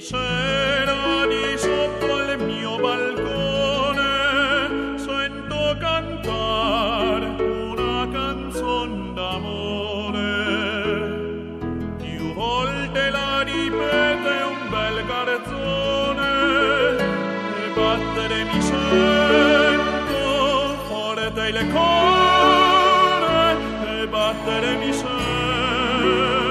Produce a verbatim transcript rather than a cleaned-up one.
sera di sotto il mio balcone sento cantar una canzon d'amore. Più volte la ripete un bel garzone e battere mi sento forte il cuore e battere mi sento.